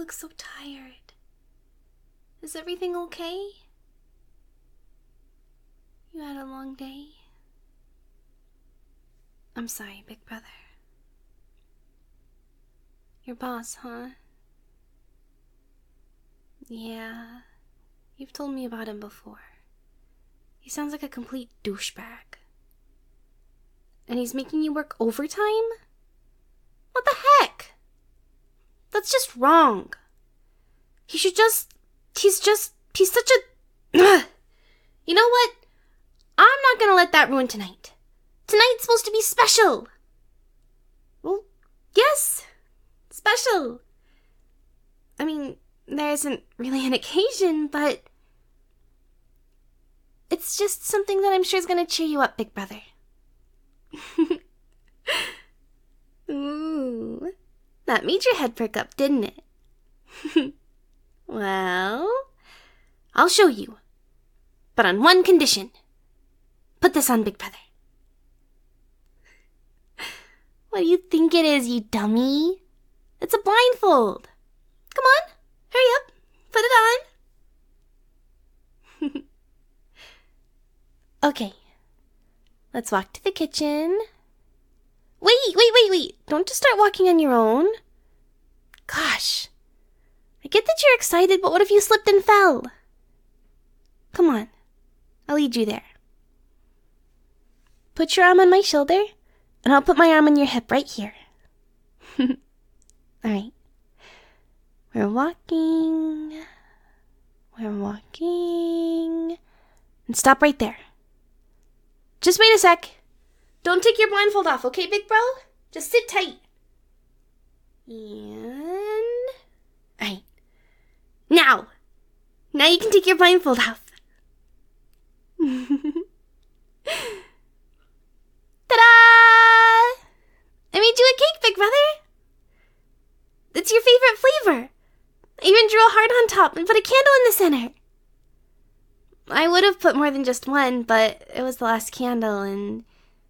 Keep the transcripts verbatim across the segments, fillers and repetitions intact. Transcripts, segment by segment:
look so tired. Is everything okay? You had a long day? I'm sorry, big brother. Your boss, huh? Yeah, you've told me about him before. He sounds like a complete douchebag. And he's making you work overtime? What the heck? That's just wrong. He should just... He's just... He's such a... You know what? I'm not gonna let that ruin tonight. Tonight's supposed to be special. Well, yes. Special. I mean, there isn't really an occasion, but... It's just something that I'm sure is gonna cheer you up, big brother. Ooh, that made your head perk up, didn't it? Well, I'll show you. But on one condition. Put this on, big brother. What do you think it is, you dummy? It's a blindfold. Come on, hurry up. Put it on. Okay. Let's walk to the kitchen. Wait, wait, wait, wait. Don't just start walking on your own. Gosh. I get that you're excited, but what if you slipped and fell? Come on. I'll lead you there. Put your arm on my shoulder, and I'll put my arm on your hip right here. Alright. We're walking. We're walking. And stop right there. Just wait a sec. Don't take your blindfold off, okay, big bro? Just sit tight. And... Alright. Now! Now you can take your blindfold off. Ta-da! I made you a cake, big brother. It's your favorite flavor. I even drew a heart on top and put a candle in the center. I would have put more than just one, but it was the last candle and...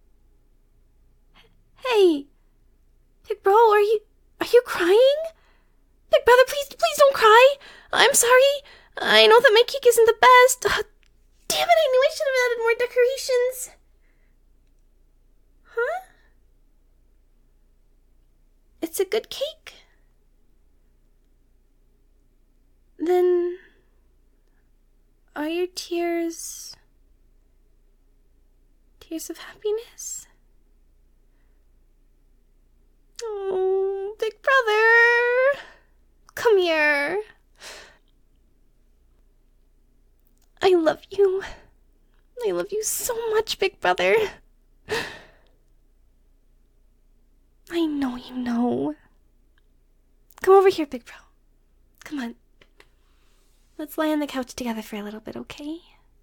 Hey, big bro, are you, are you crying? Big brother, please, please don't cry. I'm sorry. I know that my cake isn't the best. Oh, damn it, I knew I should have added more decorations. Huh? It's a good cake? Then... Are your tears... tears of happiness? Oh, big brother! Come here. I love you. I love you so much, big brother. I know you know. Come over here, big bro. Come on. Let's lie on the couch together for a little bit, okay?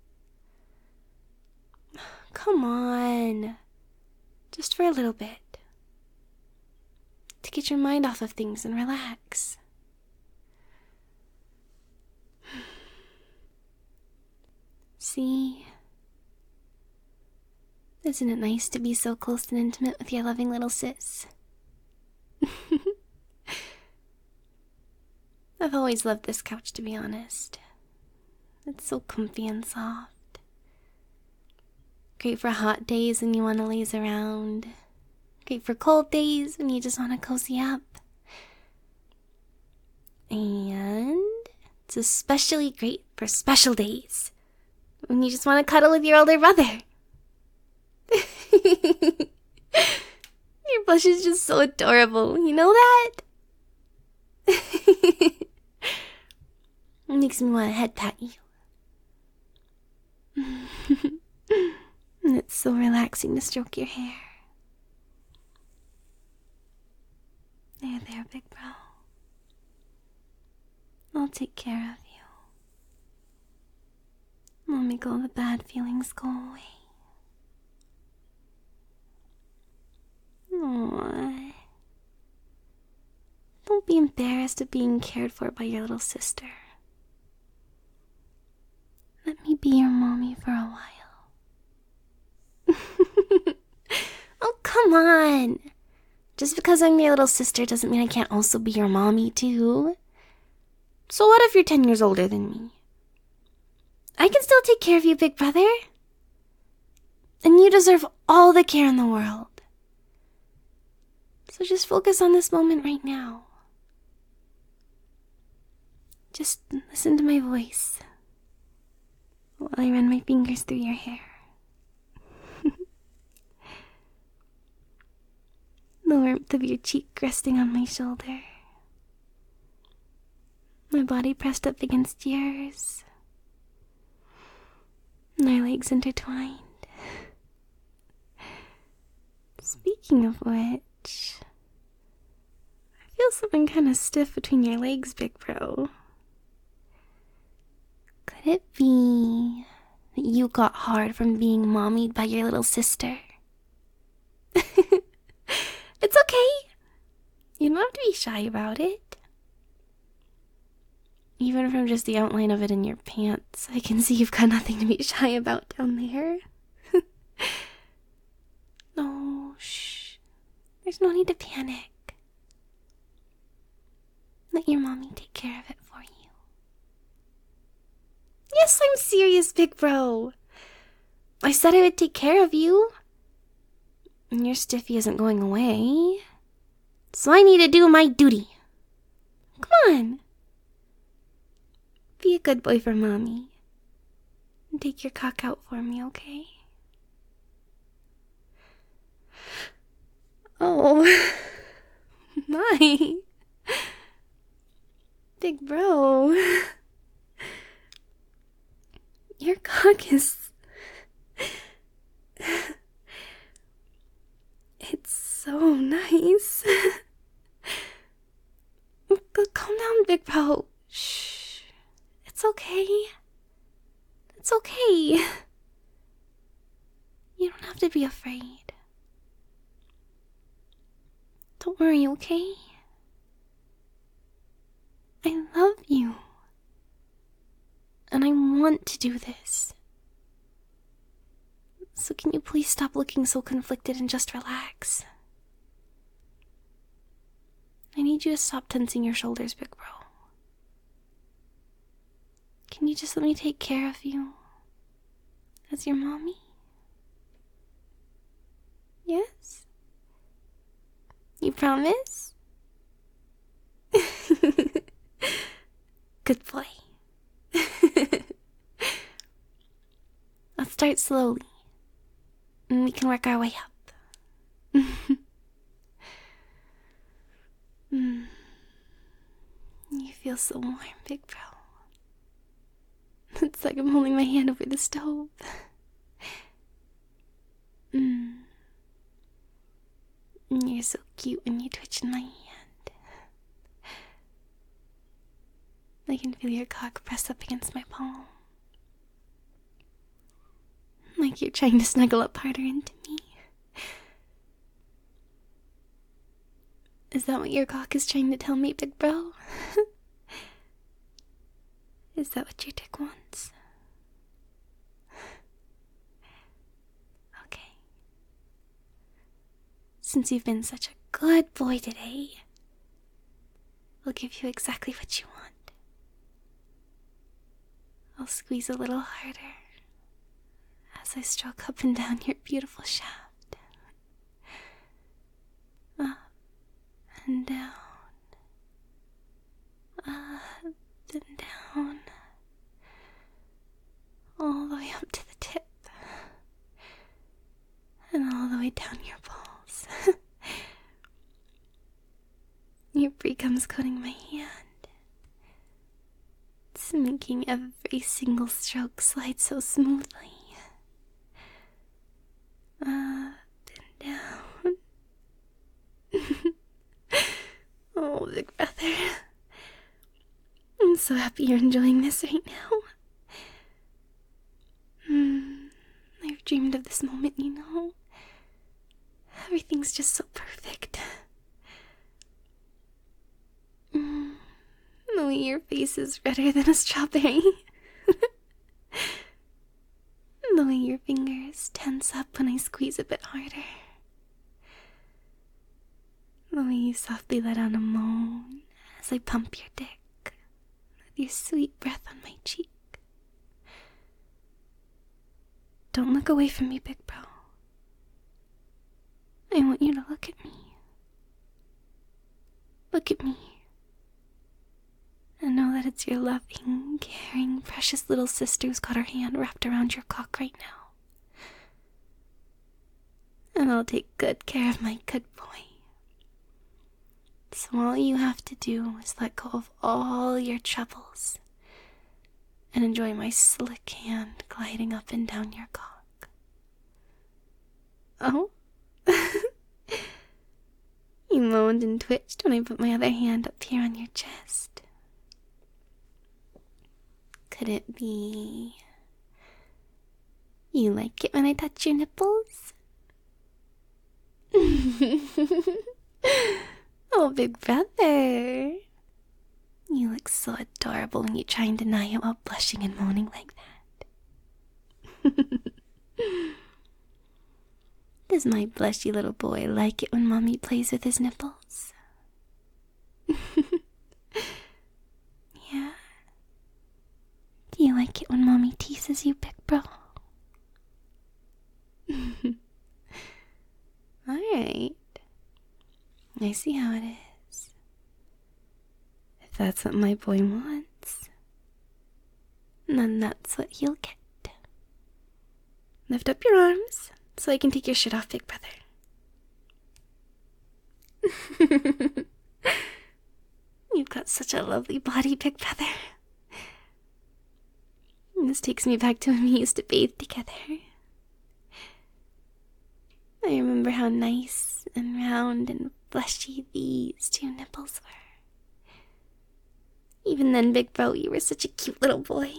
Come on. Just for a little bit. To get your mind off of things and relax. See? Isn't it nice to be so close and intimate with your loving little sis? I've always loved this couch, to be honest. It's so comfy and soft. Great for hot days when you want to laze around. Great for cold days when you just want to cozy up. And it's especially great for special days when you just want to cuddle with your older brother. Your blush is just so adorable, you know that? It makes me want to head pat you. And it's so relaxing to stroke your hair. There, there, big bro. I'll take care of you. I'll make all the bad feelings go away. Aww. Don't be embarrassed of being cared for by your little sister. Let me be your mommy for a while. Oh, come on. Just because I'm your little sister doesn't mean I can't also be your mommy, too. So what if you're ten years older than me? I can still take care of you, big brother. And you deserve all the care in the world. So just focus on this moment right now. Just listen to my voice while I run my fingers through your hair. The warmth of your cheek resting on my shoulder. My body pressed up against yours. And our legs intertwined. Speaking of which, I feel something kind of stiff between your legs, big bro. Could it be that you got hard from being mommied by your little sister? It's okay. You don't have to be shy about it. Even from just the outline of it in your pants, I can see you've got nothing to be shy about down there. No, shh. There's no need to panic. Let your mommy take care of it for you. Yes, I'm serious, big bro. I said I would take care of you. And your stiffy isn't going away. So I need to do my duty. Come on. Be a good boy for mommy. And take your cock out for me, okay? Oh. My. Big bro. Your cock is... It's so nice. Calm down, big bro. Shh. It's okay. It's okay. You don't have to be afraid. Don't worry, okay? I love you. And I want to do this. So can you please stop looking so conflicted and just relax? I need you to stop tensing your shoulders, big bro. Can you just let me take care of you? As your mommy? Yes? You promise? Good boy. Let's start slowly. And we can work our way up. mm. You feel so warm, big bro. It's like I'm holding my hand over the stove. mm. You're so cute when you twitch in my hand. I can feel your cock press up against my palm. Like you're trying to snuggle up harder into me. Is that what your cock is trying to tell me, big bro? Is that what your dick wants? Okay. Since you've been such a good boy today, I'll give you exactly what you want. I'll squeeze a little harder as I stroke up and down your beautiful shaft. Up and down. Up and down. All the way up to the tip. And all the way down your balls. Your pre-cum's coating my hand. It's making every single stroke slide so smoothly. Up and down. Oh, big brother. I'm so happy you're enjoying this right now. Hmm. I've dreamed of this moment, you know. Everything's just so perfect. Mm. The way your face is redder than a strawberry. The way your fingers tense up when I squeeze a bit harder. The way you softly let out a moan as I pump your dick your sweet breath on my cheek. Don't look away from me, big bro. I want you to look at me. Look at me. And know that it's your loving, caring, precious little sister who's got her hand wrapped around your cock right now. And I'll take good care of my good boy. So all you have to do is let go of all your troubles and enjoy my slick hand gliding up and down your cock. Oh? You moaned and twitched when I put my other hand up here on your chest. Could it be you like it when I touch your nipples? Oh, big brother. You look so adorable when you try and deny it while blushing and moaning like that. Does my blushy little boy like it when Mommy plays with his nipples? Yeah? Do you like it when Mommy teases you, big bro? Alright. I see how it is. If that's what my boy wants, then that's what he'll get. Lift up your arms so I can take your shit off, big brother. You've got such a lovely body, big brother. And this takes me back to when we used to bathe together. I remember how nice and round and fleshy these two nipples were. Even then, big bro, you were such a cute little boy.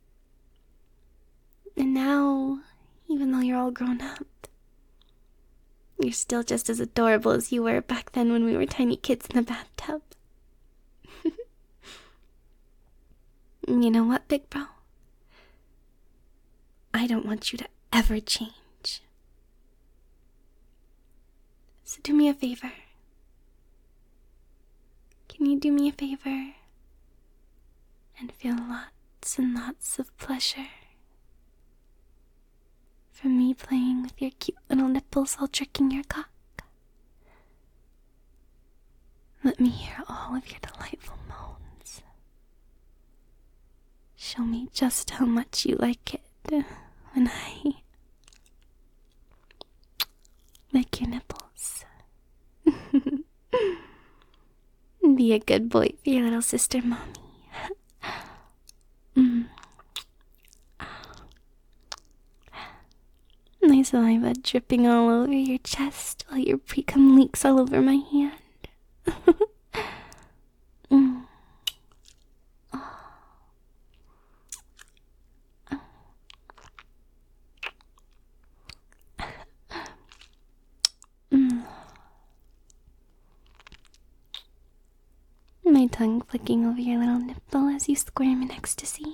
And now, even though you're all grown up, you're still just as adorable as you were back then when we were tiny kids in the bathtub. You know what, big bro? I don't want you to ever change. So do me a favor. Can you do me a favor and feel lots and lots of pleasure from me playing with your cute little nipples while jerking your cock? Let me hear all of your delightful moans. Show me just how much you like it when I lick your nipples. Be a good boy for your little sister, Mommy. Mm. My saliva dripping all over your chest while your pre-cum leaks all over my hand. Mm. Oh. Mm. My tongue flicking over your little nipple as you squirm in ecstasy.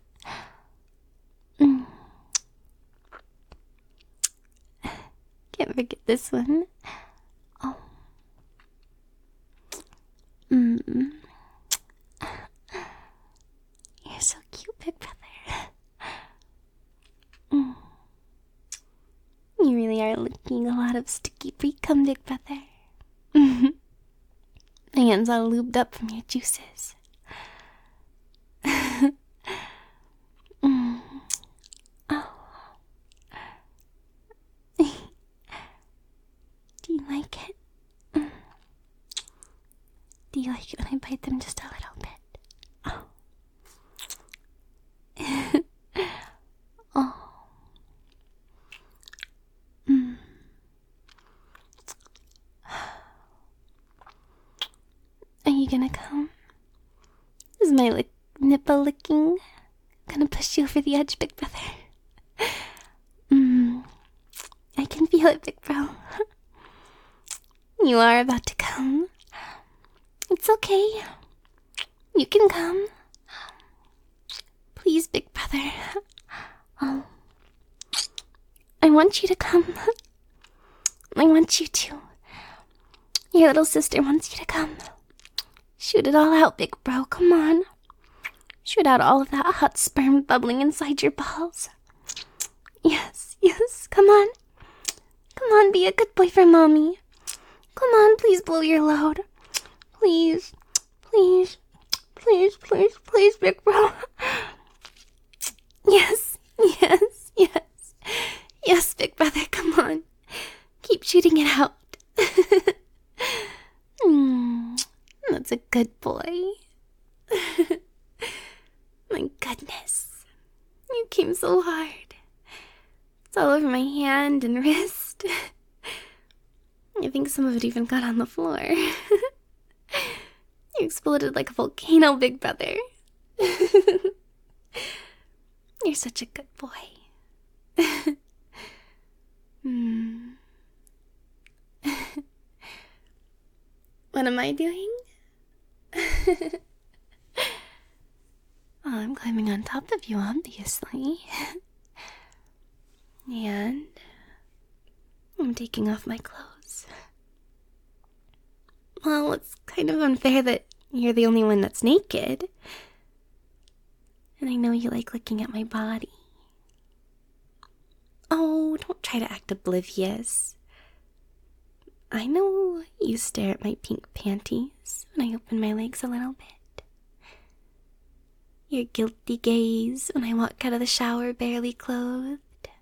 Mm. Can't forget this one. Oh. Mm. You're so cute, big brother. Mm. You really are licking a lot of sticky pre-cum, big brother. My hands all lubed up from your juices. Mm. Oh. Do you like it? Mm. Do you like it when I bite them just a little bit? Oh. Oh. Mm. Are you gonna come? Is my lick nipple licking gonna push you over the edge, big brother? Mm. I can feel it, big bro. You are about to come. It's okay. You can come. Please, big brother. Oh. I want you to come. I want you to. Your little sister wants you to come. Shoot it all out, big bro. Come on. Shoot out all of that hot sperm bubbling inside your balls. Yes, yes, come on. Come on, be a good boy for mommy. Come on, please blow your load. Please, please, please, please, please, big bro. Yes, yes, yes. Yes, big brother, come on. Keep shooting it out. mm, that's a good boy. My goodness. You came so hard. It's all over my hand and wrist. I think some of it even got on the floor. You exploded like a volcano, big brother. You're such a good boy. hmm. What am I doing? Well, I'm climbing on top of you, obviously. And I'm taking off my clothes. Well, it's kind of unfair that you're the only one that's naked. And I know you like looking at my body. Oh, don't try to act oblivious. I know you stare at my pink panties when I open my legs a little bit. Your guilty gaze when I walk out of the shower barely clothed.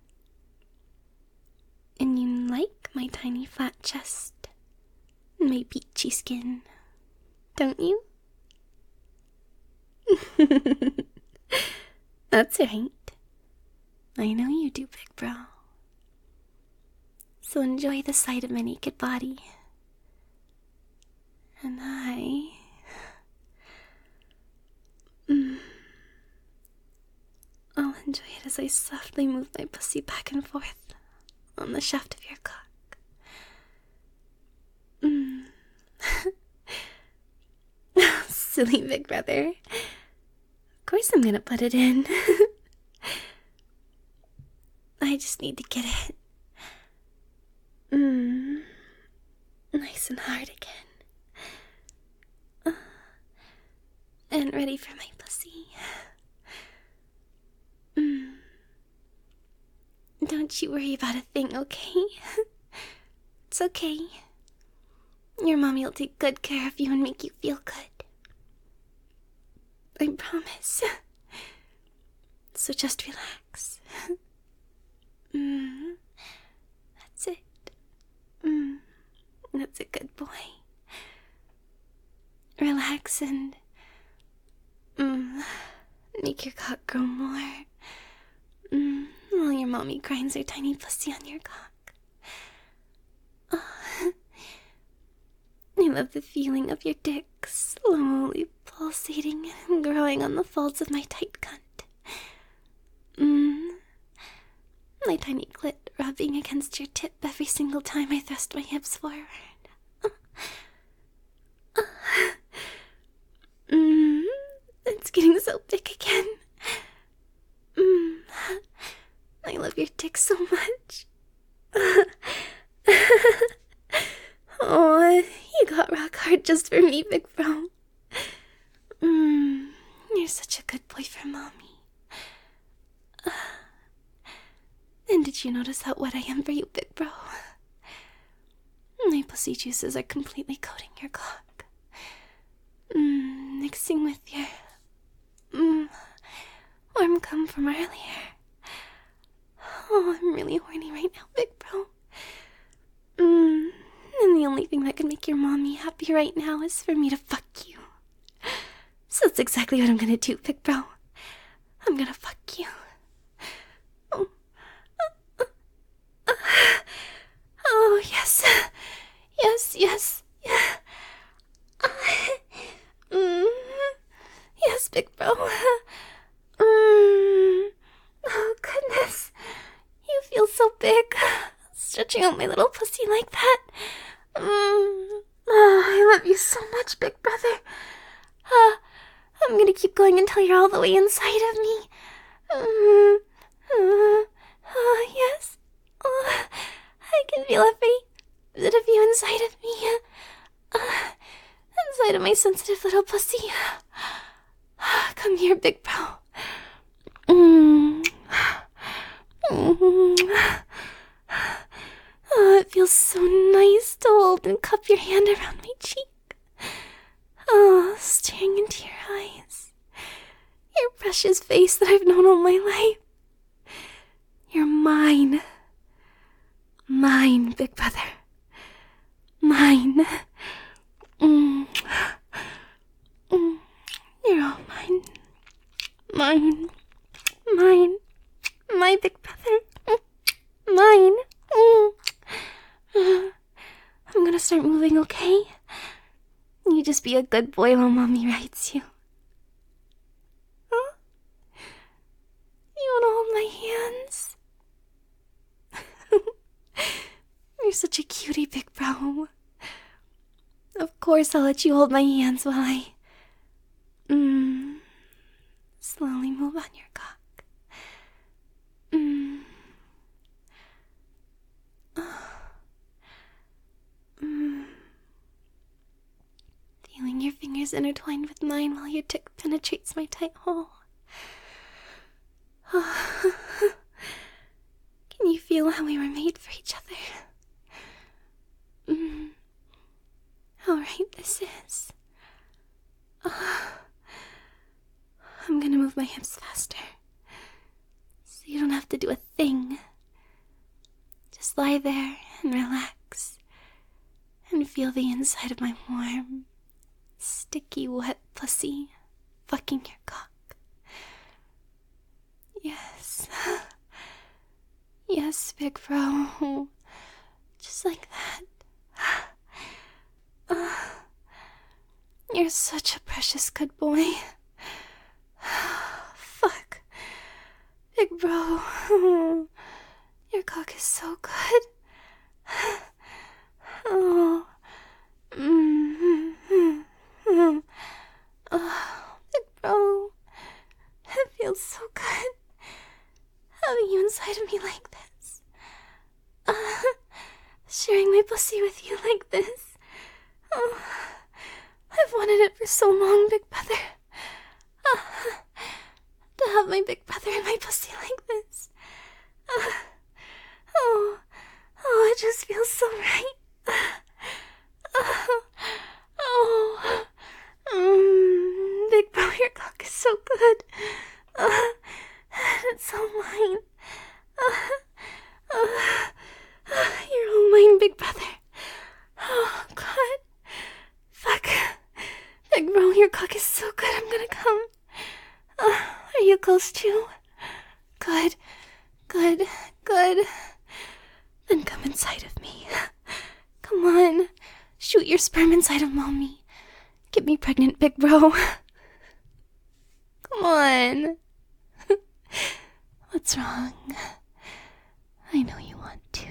And you like my tiny flat chest and my peachy skin, don't you? That's right. I know you do, big bro. So enjoy the sight of my naked body. And I... Mm, I'll enjoy it as I softly move my pussy back and forth on the shaft of your cock. Mm. Silly big brother. Of course I'm gonna put it in. I just need to get it mm, nice and hard again. Uh, and ready for my pussy. Mm. Don't you worry about a thing, okay? It's okay. Your mommy will take good care of you and make you feel good. I promise. So just relax. Mm. That's it. Mm. That's a good boy. Relax and mm. make your cock grow more. Mm. While your mommy grinds her tiny pussy on your cock. Oh. I love the feeling of your dick slowly pulsating and growing on the folds of my tight cunt. Mmm. My tiny clit rubbing against your tip every single time I thrust my hips forward. Mmm. It's getting so big again. Mmm. I love your dick so much. Oh, you got rock hard just for me, big bro. Mmm, you're such a good boy for mommy. And did you notice how wet I am for you, big bro? My pussy juices are completely coating your cock. Mmm, mixing with your mmm warm cum from earlier. Oh, I'm really horny right now, big bro. Mmm. And the only thing that could make your mommy happy right now is for me to fuck you. So that's exactly what I'm gonna do, big bro. I'm gonna fuck you. Oh, uh, uh, uh. Oh yes. Yes, yes, yeah. Uh, mm, yes, big bro. Mm. Oh, goodness. You feel so big. Stretching out my little pussy like that. Mm. Oh, I love you so much, big brother. Uh, I'm gonna keep going until you're all the way inside of me. Mm. Uh, oh, yes. Oh, I can feel every bit of you inside of me. Uh, inside of my sensitive little pussy. Come here, big bro. Mm. Mm. Oh, it feels so nice to hold and cup your hand around my cheek. Oh, staring into your eyes. Your precious face that I've known all my life. You're mine. Mine, big brother. Mine. Mm. Mm. You're all mine. Mine. Mine. My big brother. Mine. Mm. I'm gonna start moving, okay? You just be a good boy while Mommy rides you. Huh? You wanna hold my hands? You're such a cutie, big bro. Of course I'll let you hold my hands while I... Mmm... slowly move on your cock. Mmm... Mmm... Feeling your fingers intertwined with mine while your tick penetrates my tight hole. Can you feel how we were made for each other? Mm. How right this is. Oh. I'm gonna move my hips faster, so you don't have to do a thing. Just lie there and relax, and feel the inside of my warm, sticky, wet pussy fucking your cock. Yes. Yes, big bro. Just like that. Uh, you're such a precious good boy. Fuck. Big bro. Your cock is so good. Oh. Mm-hmm. Oh, big bro. It feels so good. Having you inside of me like this. Uh, sharing my pussy with you like this. Oh, I've wanted it for so long, big brother. Uh, to have my big brother in my pussy like this. Uh, oh, oh, it just feels so right. Uh, oh, um, big bro, your cock is so good. Uh, it's so mine. Uh, uh, uh, you're all mine, big brother. Oh, God. Fuck. Big bro, your cock is so good, I'm gonna come. Uh, are you close too? Good. Good. Good. Then come inside of me. Come on. Shoot your sperm inside of Mommy. Get me pregnant, big bro. Come on. What's wrong? I know you want to.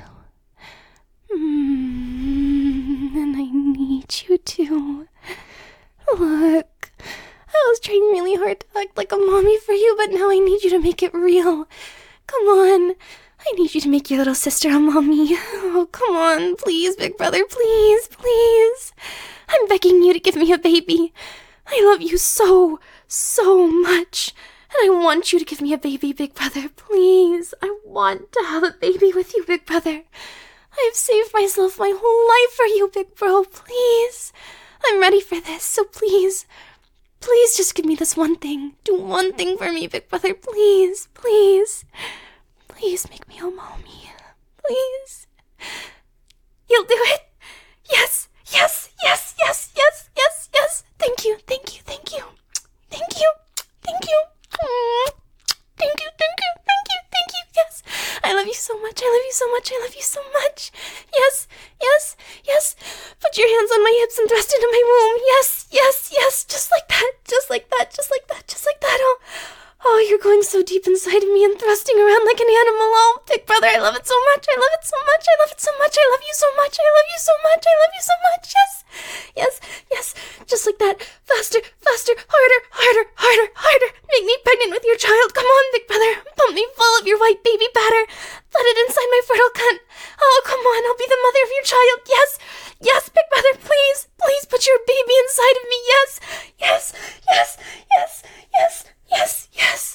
Mm, and I need you to. Look, I was trying really hard to act like a mommy for you, but now I need you to make it real. Come on. I need you to make your little sister a mommy. Oh, come on. Please, big brother. Please, please. I'm begging you to give me a baby. I love you so, so much. And I want you to give me a baby, big brother. Please. I want to have a baby with you, big brother. I have saved myself my whole life for you, big bro. Please. I'm ready for this, so please. Please just give me this one thing. Do one thing for me, big brother. Please, please. Please make me a mommy. Please. You'll do it? Yes, yes, yes, yes, yes, yes, yes. Thank you, thank you, thank you. Thank you, thank you. Mm. Thank you, thank you, thank you, thank you. Yes. I love you so much. I love you so much. I love you so much. Yes, yes, yes. Put your hands on my hips and thrust into my womb. Yes, yes, yes. Just like that. Just like that. Just like that. Just like that. Oh, oh, you're going so deep inside of me and thrusting around like an animal. Oh, big brother, I love it so much. I love it so much. I love it so much. I love you so much. I love you so much. I love you so much. Yes, yes, yes. Just like that. Faster, faster, harder, harder, harder, harder. Make me pregnant with your child. Come on, big brother. Pump me full of your white baby batter. Let it inside my fertile cunt. Oh, come on. I'll be the mother of your child. Yes, yes, big brother. Please, Please put your baby inside of me. Yes, yes, yes, yes, yes, yes, yes.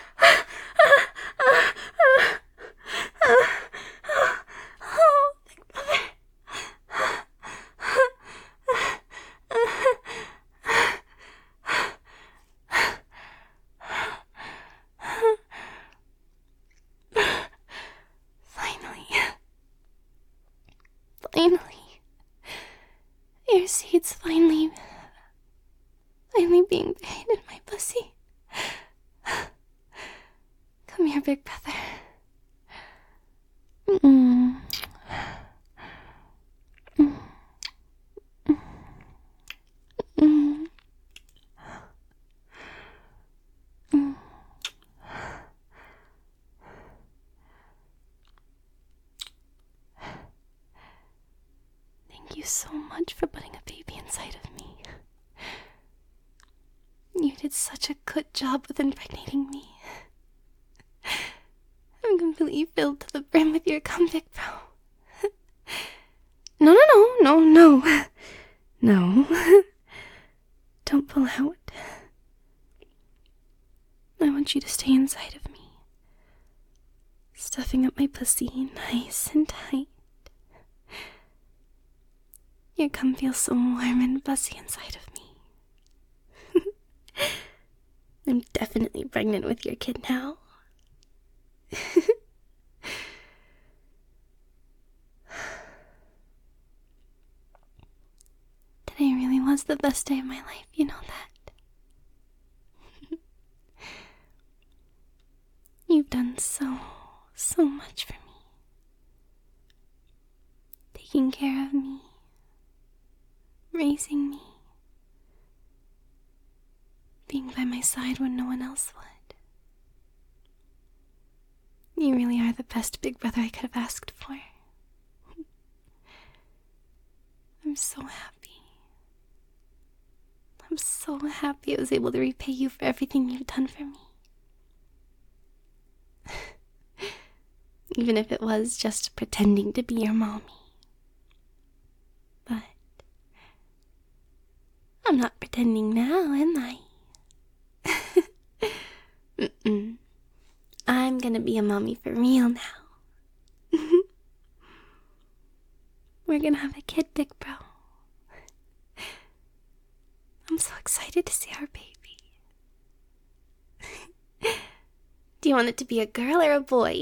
Oh, Big Brother. Finally. Finally. Your seed's finally... finally being buried in my pussy. Come here, Big Brother. Mm. Mm. Mm. Mm. Thank you so much for putting a baby inside of me. You did such a good job with impregnating me. I'm completely filled to the brim with your cum, Big Bro. No, no, no, no, no. No. Don't pull out. I want you to stay inside of me, stuffing up my pussy nice and tight. Your cum feels so warm and fuzzy inside of me. I'm definitely pregnant with your kid now. Today really was the best day of my life, you know that. You've done so, so much for me. Taking care of me, raising me, being by my side when no one else would. You really are the best big brother I could have asked for. I'm so happy. I'm so happy I was able to repay you for everything you've done for me. Even if it was just pretending to be your mommy. But I'm not pretending now, am I? Mm-mm. I'm gonna be a mommy for real now. We're gonna have a kid, Big Bro. I'm so excited to see our baby. Do you want it to be a girl or a boy?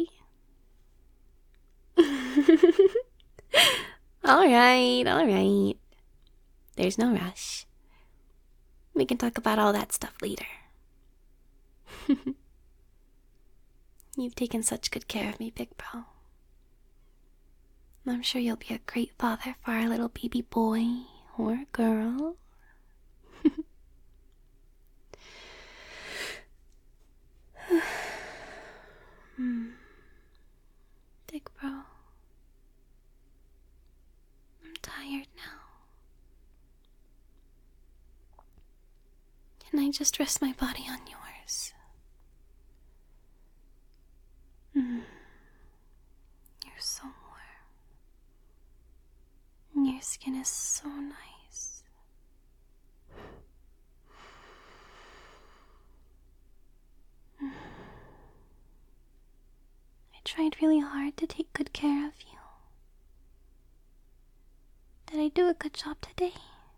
Alright, alright. There's no rush. We can talk about all that stuff later. You've taken such good care of me, Big Bro. I'm sure you'll be a great father for our little baby boy or girl. hmm. Big Bro, I'm tired now. Can I just rest my body on yours? Mm. You're so warm. Your skin is so nice. Mm. I tried really hard to take good care of you. Did I do a good job today?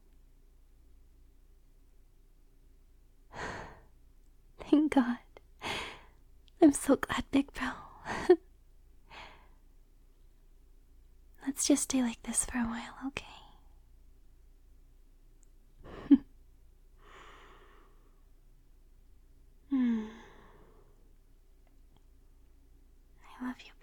Thank God. I'm so glad, Big Bro. Let's just stay like this for a while, okay? mm. I love you,